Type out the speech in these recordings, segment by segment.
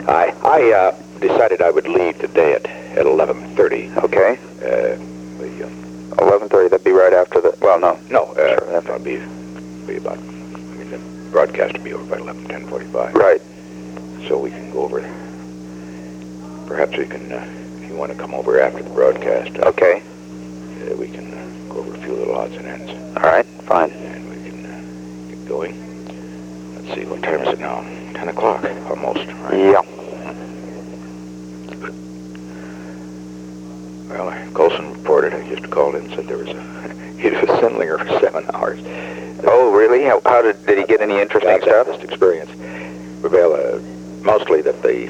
I decided I would leave today at 11:30. Okay. 11:30. That'd be right after the. Well, no. No. That'll be about. I mean, the broadcast will be over by 10:45. Right. So we can go over. Perhaps we can, if you want to come over after the broadcast. Okay. We can go over a few little odds and ends. All right. Fine. And we can get going. Let's see, what time is it now? 10 o'clock, almost, right? Yeah. Well, Colson reported, I just called in and said there was he was a Sindlinger for 7 hours. Oh, really? How did he get any interesting stuff? Best experience. Well, mostly that the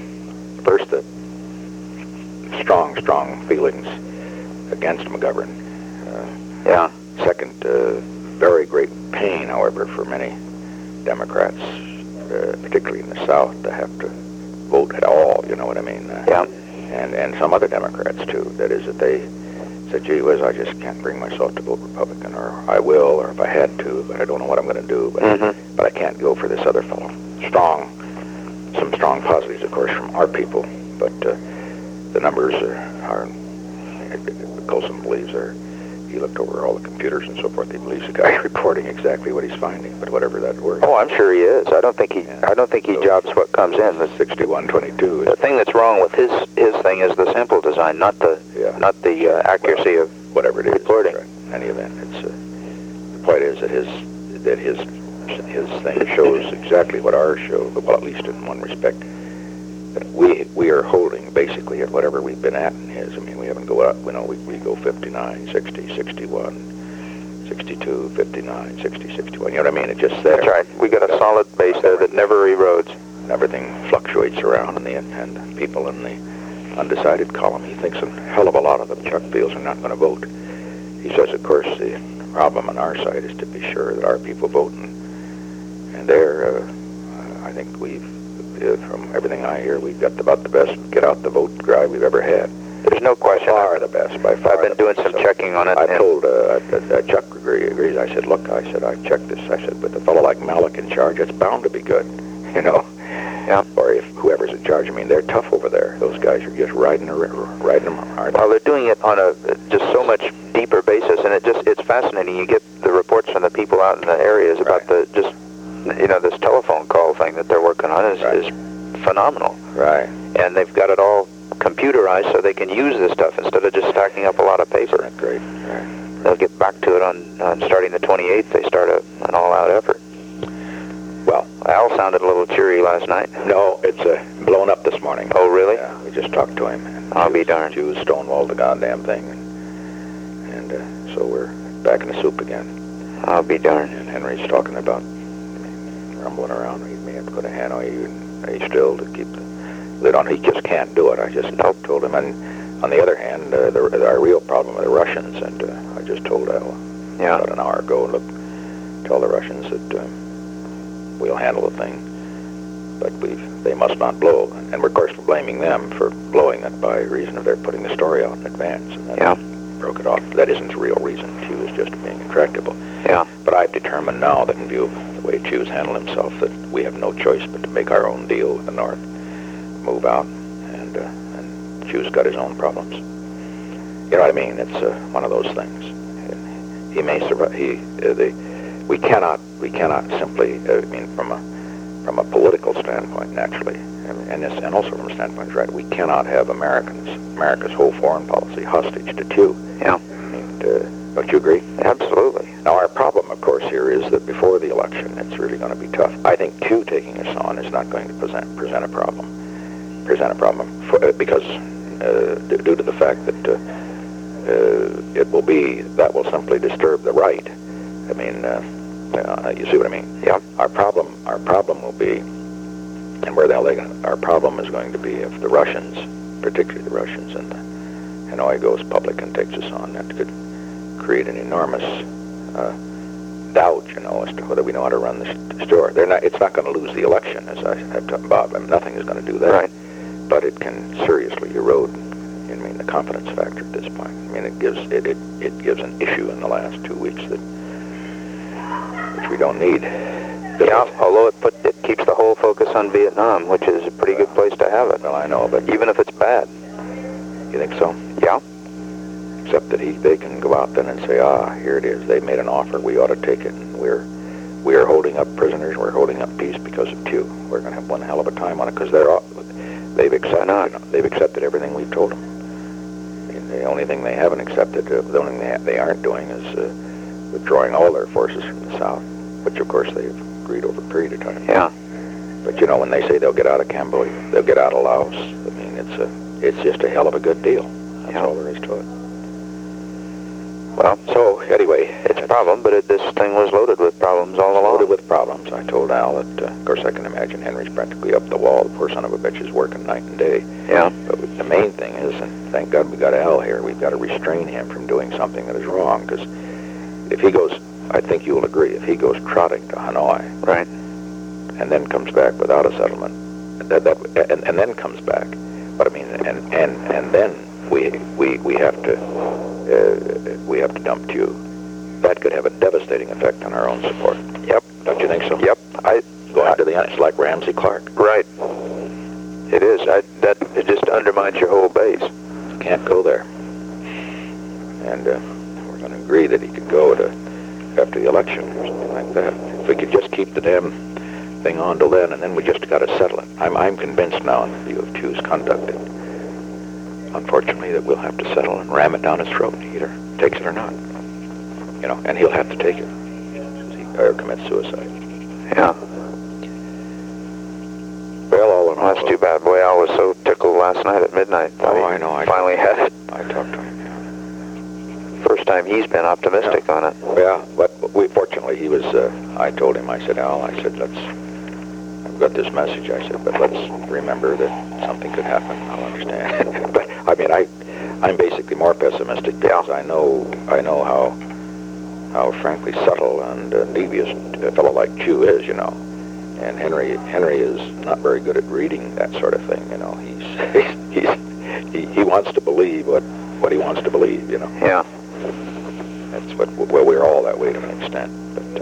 strong feelings against McGovern. Yeah. Second, very great pain, however, for many Democrats, particularly in the South, to have to vote at all, you know what I mean? Yeah. And some other Democrats, too. That is, that they said, gee whiz, I just can't bring myself to vote Republican, or I will, or if I had to, but I don't know what I'm going to do, but I can't go for this other fellow. Some strong positives, of course, from our people, but the numbers are Colson believes he looked over all the computers and so forth. He believes the guy's reporting exactly what he's finding, but whatever that word. Oh, I'm sure he is. I don't think he jobs what comes in. The 6122. The thing that's wrong with his thing is the sample design, not the accuracy of whatever it is reporting. Right. In any event, it's the point is that his thing shows exactly what ours show, well, at least in one respect. That we are holding basically at whatever we've been at in his. I mean, we haven't go up. We go 59, 60, 61, 62, 59, 60, 61. You know what I mean? It's just there. That's right. We got a solid base there that never erodes. Everything fluctuates around, and people in the undecided column. He thinks a hell of a lot of them, Chuck feels, are not going to vote. He says, of course, the problem on our side is to be sure that our people vote, and there, I think from everything I hear, we've got about the best get out the vote drive we've ever had. There's no question. By far the best. By far. I've been doing some checking on it. I told Chuck agrees. I said, look, I've checked this. I said, with a fellow like Malik in charge, it's bound to be good, you know. Yeah. Or if whoever's in charge. I mean, they're tough over there. Those guys are just riding them hard. Well, they're doing it on a just so much deeper basis, and it's fascinating. You get the reports from the people out in the areas about this telephone call thing that they're working on is phenomenal. Right. And they've got it all computerized so they can use this stuff instead of just stacking up a lot of paper. Isn't that great? Right. They'll get back to it on starting the 28th. They start an all-out effort. Well, Al sounded a little cheery last night. No, it's blown up this morning. Oh, really? Yeah, we just talked to him. And I'll be darned. Jews stonewalled the goddamn thing, and so we're back in the soup again. I'll be darned. And Henry's talking about rumbling around. He may have to go to Hanoi still to keep the lid on. He just can't do it. I just told him. And on the other hand, our real problem are the Russians. And I just told Al about an hour ago, look, tell the Russians that we'll handle the thing, but they must not blow. And we're, of course, blaming them for blowing it by reason of their putting the story out in advance. And that broke it off. That isn't the real reason. Chu is just being intractable. Yeah. But I've determined now that in view of the way Chu's handled himself, that we have no choice but to make our own deal with the North, move out, and Chu's got his own problems. You know what I mean? It's one of those things. He may survive. We cannot simply. I mean, from a political standpoint, naturally, and also from a standpoint, right? We cannot have America's whole foreign policy hostage to Chu. Yeah. I mean, don't you agree? Absolutely. Now, our problem, of course, here is that before the election, it's really going to be tough. I think Chu taking us on is not going to present a problem. Because due to the fact that that will simply disturb the right. I mean, you see what I mean? Yeah. Our problem will be, and where the hell our problem is going to be if the Russians, particularly the Russians, and Hanoi goes public and takes us on. That could create an enormous doubt, as to whether we know how to run the store. It's not going to lose the election, as I have told Bob. I mean, nothing is going to do that. Right. But it can seriously erode, the confidence factor at this point. I mean, it gives an issue in the last 2 weeks which we don't need. Yeah, although it keeps the whole focus on Vietnam, which is a pretty good place to have it. Well, I know, but even if it's bad. You think so? Yeah. Except that they can go out then and say, here it is. They made an offer. We ought to take it. And we are holding up prisoners. We're holding up peace because of Q. We're going to have one hell of a time on it because they've accepted everything we've told them. I mean, the only thing they haven't accepted, the only thing they aren't doing is withdrawing all their forces from the south, which of course they've agreed over a period of time. Yeah. But when they say they'll get out of Cambodia, they'll get out of Laos. I mean, it's just a hell of a good deal. That's all there is to it. Well, so anyway, it's a problem, but this thing was loaded with problems all along. Loaded with problems. I told Al that, of course, I can imagine Henry's practically up the wall. The poor son of a bitch is working night and day. Yeah. But the main thing is, and thank God we got Al here, we've got to restrain him from doing something that is wrong. Because if he goes, I think you'll agree, if he goes trotting to Hanoi, right, and then comes back without a settlement, and then comes back. But I mean, and then we have to dump you. That could have a devastating effect on our own support. Yep. Don't you think so? Yep. Going to the end, it's like Ramsey Clark. Right. It is. It just undermines your whole base. Can't go there. And we're going to agree that he could go after the election or something like that. If we could just keep the damn thing on till then, and then we just got to settle it. I'm convinced now, in view of Q's conduct, unfortunately, that we'll have to settle and ram it down his throat. He either takes it or not. And he'll have to take it. Or commit suicide. Yeah. Well, all in all, that's too bad. Boy, I was so tickled last night at midnight. I know. I finally had it. I talked to him, yeah. First time he's been optimistic on it. Yeah, but fortunately, he was, I told him, I said, Al, I've got this message, I said, but let's remember that something could happen. I'll understand. But, I mean, I'm basically more pessimistic because I know how frankly subtle and devious a fellow like Q is, And Henry is not very good at reading that sort of thing, He wants to believe what he wants to believe, Yeah. That's we're all that way to an extent,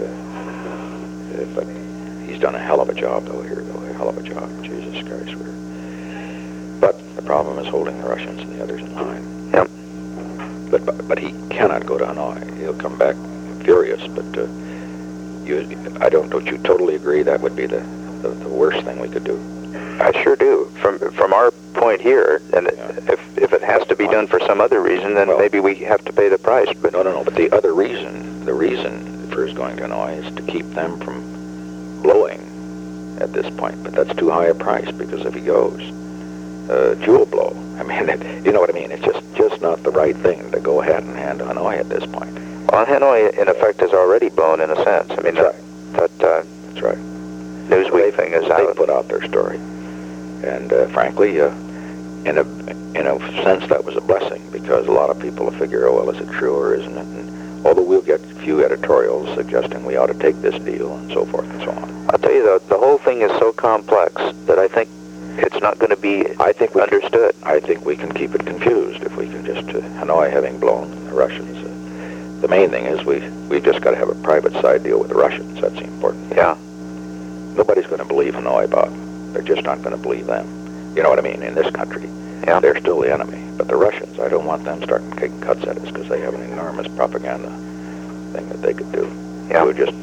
but he's done a hell of a job though here, a hell of a job. Jesus Christ, but the problem is holding the Russians and the others in line. Yep. But he cannot go to Hanoi. He'll come back furious, but don't you totally agree that would be the worst thing we could do? I sure do. From our point here, and if it has to be done for some other reason, then maybe we have to pay the price. But no. But the reason for his going to Hanoi is to keep them from blowing at this point. But that's too high a price because if he goes, Jew will blow. I mean, you know what I mean? It's just not the right thing to go hand in hand to Hanoi at this point. Well, Hanoi, in effect, has already blown in a sense. I mean, that's right. Newsweek thing is out. They put out their story, and frankly, in a sense, that was a blessing because a lot of people will figure, oh well, is it true or isn't it? And although we'll get a few editorials suggesting we ought to take this deal and so forth and so on. I'll tell you though, the whole thing is so complex that I think it's not going to be understood. I think we can keep it confused if we can just Hanoi having blown the Russians. The main thing is we've just got to have a private side deal with the Russians. That's the important thing. Yeah. Nobody's going to believe Hanoi about. They're just not going to believe them. You know what I mean? In this country, they're still the enemy. But the Russians, I don't want them starting taking cuts at us because they have an enormous propaganda thing that they could do. Yeah.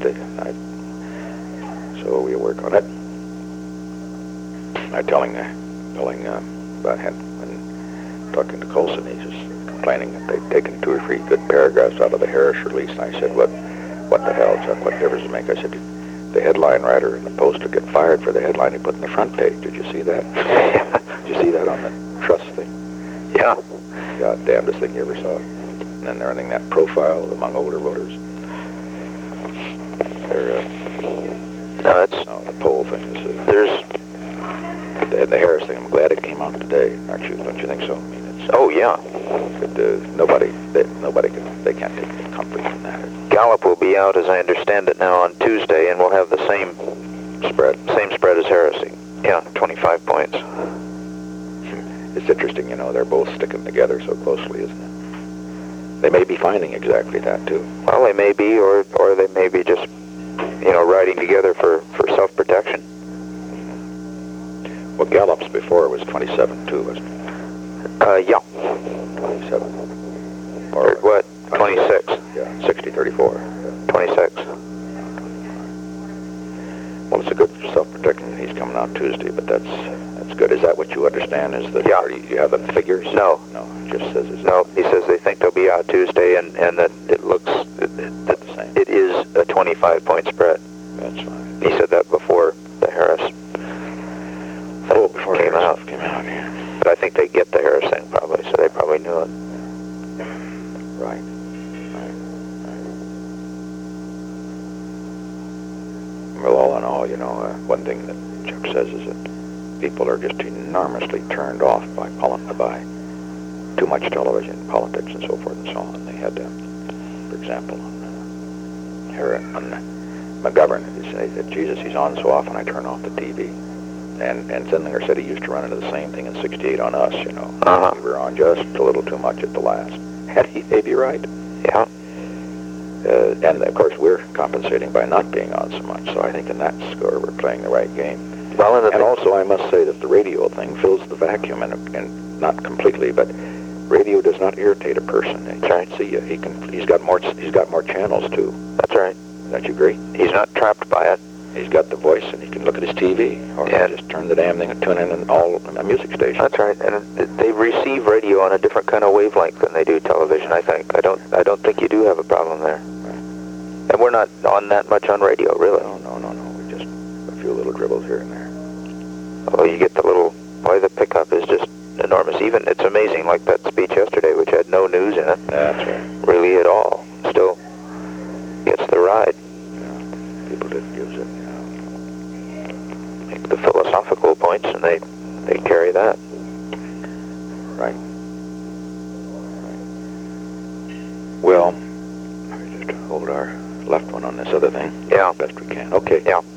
So we'll work on it. I'm telling about him when talking to Colson, he's just complaining that they've taken 2 or 3 good paragraphs out of the Harris release, and I said, what the hell, Chuck, what difference does it make? I said, the headline writer in the Post will get fired for the headline he put in the front page. Did you see that? Did you see that on the trust thing? Yeah. God damnedest thing you ever saw. And then they're running that profile among older voters. The poll thing is... The Harris thing, I'm glad it came out today, aren't you? Don't you think so? I mean, nobody can't take any comfort from that. Gallup will be out, as I understand it now, on Tuesday, and we'll have the same spread as Harris. Yeah, 25 points. It's interesting, they're both sticking together so closely, isn't it? They may be finding exactly that too. Well, they may be, or they may be just riding together for self-protection. Well, Gallup's before was 27 too, wasn't it? Yeah. 27. Or what? 26. Yeah, 60-34. 26. Well, it's a good self-protection. He's coming out Tuesday, but that's good. Is that what you understand? Is that? Yeah. Or do you have the figures? No. No. It just says it's. No. He says they think they'll be out Tuesday, and that it looks the same. it is a 25-point spread. That's fine. He said that before the Harris. Oh, before came out. Came out. Yeah. But I think they get the Harris thing probably, so they probably knew it. Right. Well, all in all, one thing that Chuck says is that people are just enormously turned off by too much television, politics, and so forth and so on. They had, for example, on McGovern, he said that Jesus, he's on so often I turn off the TV. And Zinlinger said he used to run into the same thing in '68 on us. Uh-huh. We were on just a little too much at the last. And he may be right. Yeah. And of course we're compensating by not being on so much. So I think in that score we're playing the right game. Well, and also I must say that the radio thing fills the vacuum, and not completely, but radio does not irritate a person. He can't see you. He's got more channels too. That's right. Don't you agree? He's not trapped by it. He's got the voice, and he can look at his TV, or just turn the damn thing and tune in all a music station. That's right, and they receive radio on a different kind of wavelength than they do television. I think. I don't think you do have a problem there. Right. And we're not on that much on radio, really. No. We just a few little dribbles here and there. Oh, you get the little. Boy, the pickup is just enormous. Even it's amazing, like that speech yesterday, which had no news in it. That's right. Really at all. Still gets the ride. Yeah. People didn't use it. Make the philosophical points, and they carry that. Right. Well, let me just hold our left one on this other thing. Yeah. Best we can. Okay. Yeah.